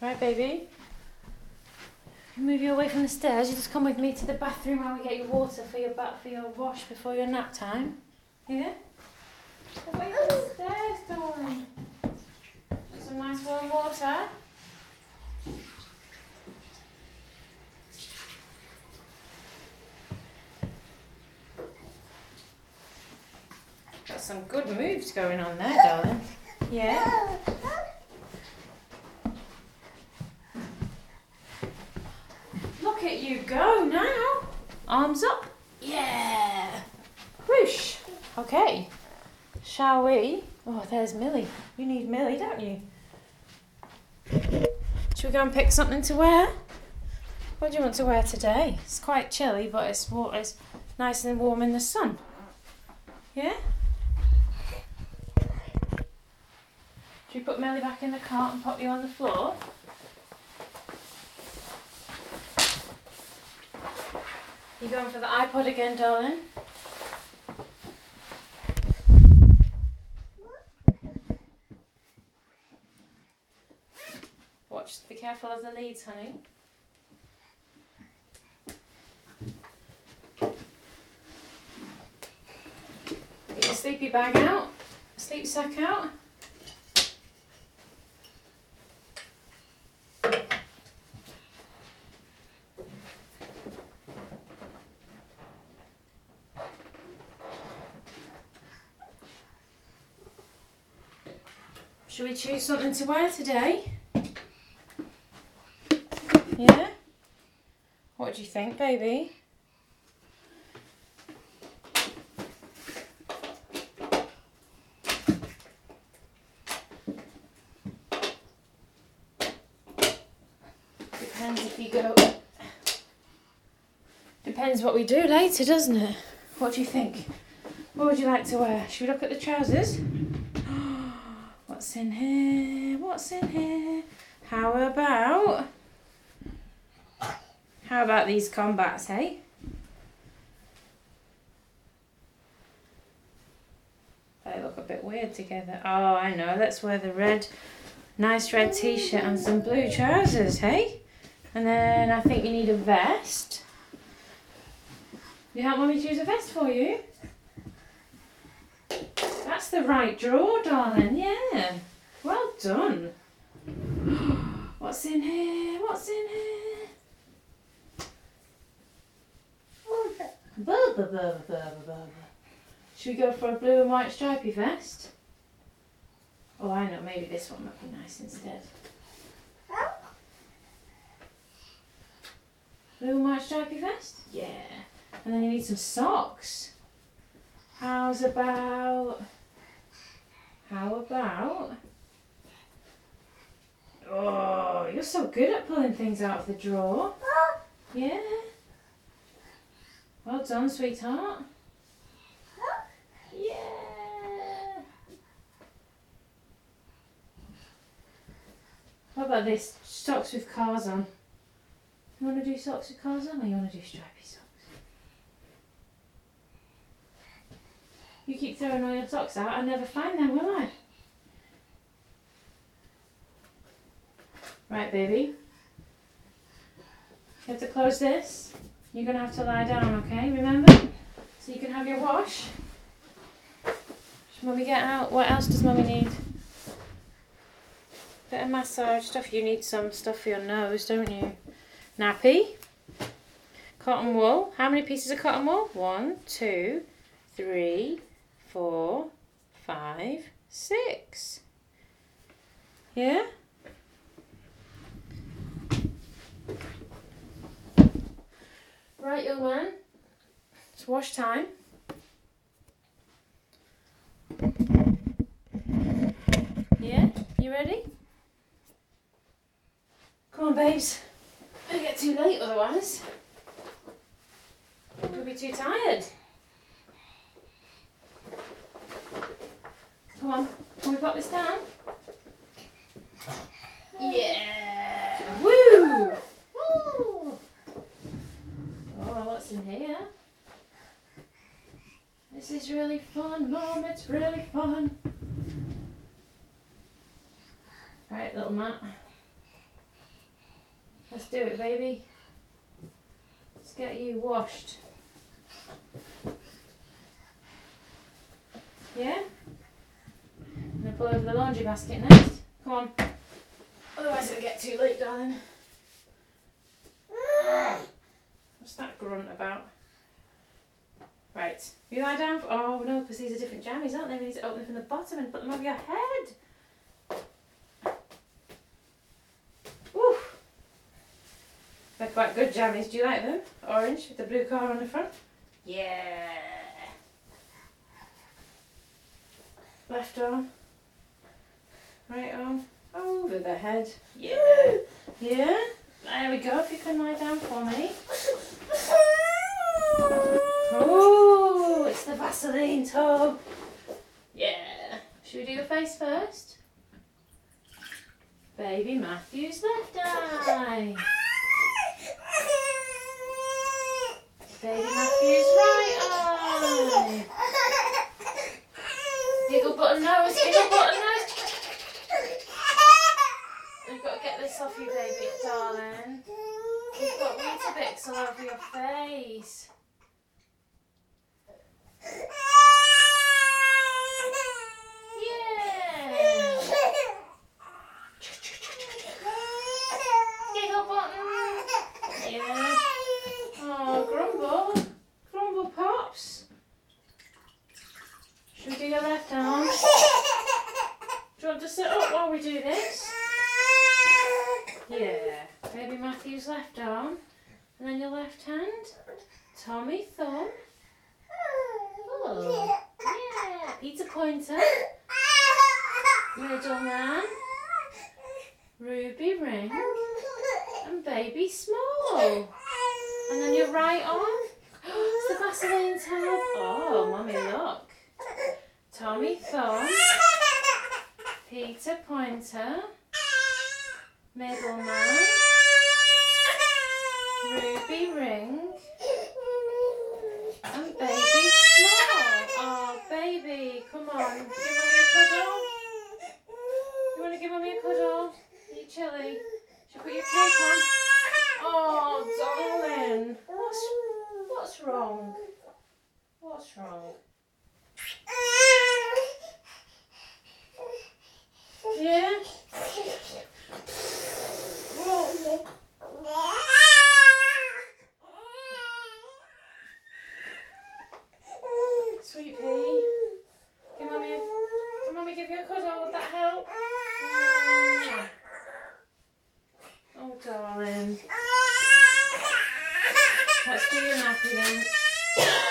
Right, baby? You move you away from the stairs. You just come with me to the bathroom while we get your water for your wash before your nap time. Yeah? Away from the stairs, darling. Some nice warm water. Got some good moves going on there, darling. Yeah? Look at you go now. Arms up. Yeah. Whoosh. Okay. Shall we? Oh, there's Millie. You need Millie, don't you? Should we go and pick something to wear? What do you want to wear today? It's quite chilly, but it's nice and warm in the sun. Yeah? Should we put Millie back in the cart and pop you on the floor? You going for the iPod again, darling? Watch, be careful of the leads, honey. Get your sleepy bag out, sleep sack out. Should we choose something to wear today? Yeah? What do you think, baby? Depends if you go... Depends what we do later, doesn't it? What do you think? What would you like to wear? Should we look at the trousers? What's in here? What's in here? How about these combats, hey? They look a bit weird together. Oh, I know. Let's wear the red, nice red t-shirt and some blue trousers, hey? And then I think you need a vest. You help Mummy choose a vest for you? That's the right drawer, darling. Yeah. Well done. What's in here? What's in here? Should we go for a blue and white stripy vest? Oh, I know. Maybe this one might be nice instead. Blue and white stripy vest? Yeah. And then you need some socks. How about... Oh, you're so good at pulling things out of the drawer. Yeah. Well done, sweetheart. Yeah. What about this? Socks with cars on. You want to do socks with cars on, or you want to do stripy socks? You keep throwing all your socks out, I never find them, will I? Right, baby. You have to close this. You're going to have to lie down, okay? Remember? So you can have your wash. Should Mummy get out? What else does Mummy need? Bit of massage stuff. You need some stuff for your nose, don't you? Nappy. Cotton wool. How many pieces of cotton wool? 1, 2, 3, 4, 5, 6. Yeah? Right, young man. It's wash time. Yeah? You ready? Come on, babes. Don't get too late otherwise. You'll be too tired. Come on. Can we pop this down? Yeah! Woo! Woo! Oh, what's in here? This is really fun, Mum. It's really fun. Right, little mat. Let's do it, baby. Let's get you washed. Yeah? I'm going to pull over the laundry basket next. Come on. Otherwise it'll get too late, darling. What's that grunt about? Right. You lie down. Oh no, because these are different jammies, aren't they? We need to open them from the bottom and put them over your head. Woo! They're quite good jammies. Do you like them? Orange with the blue car on the front? Yeah. Left arm. Right arm. Over the head. Yeah. Yeah? There we go. If you can lie down for me. Oh, it's the Vaseline tub. Yeah. Should we do your face first? Baby Matthew's left eye. Baby Matthew's right eye. Giggle button nose, giggle button nose. We've got to get this off you, baby, darling. You've got Weetabix all over your face. Yeah. Giggle button. Yeah. Oh, Grumble. Grumble Pops. Should we do your left arm? Do you want to sit up while we do this? Yeah. Baby Matthew's left arm. And then your left hand. Tommy thumb. Oh. Yeah. Peter Pointer. Middle man. Ruby ring. And baby small. And then your right arm. It's the Vaseline tub. Oh, Mummy, look. Tommy thumb. Peter Pointer. Middle man. Ruby ring. And baby small. Oh, baby, come on. Give Mummy a cuddle. You want to give Mummy a cuddle? Are you chilly? Should I put your cape on? Oh, darling. What's wrong? What's wrong? Yeah? Sweet pea. Can Mummy give you a cuddle? Would that help? Oh, darling. Let's do your nappy then.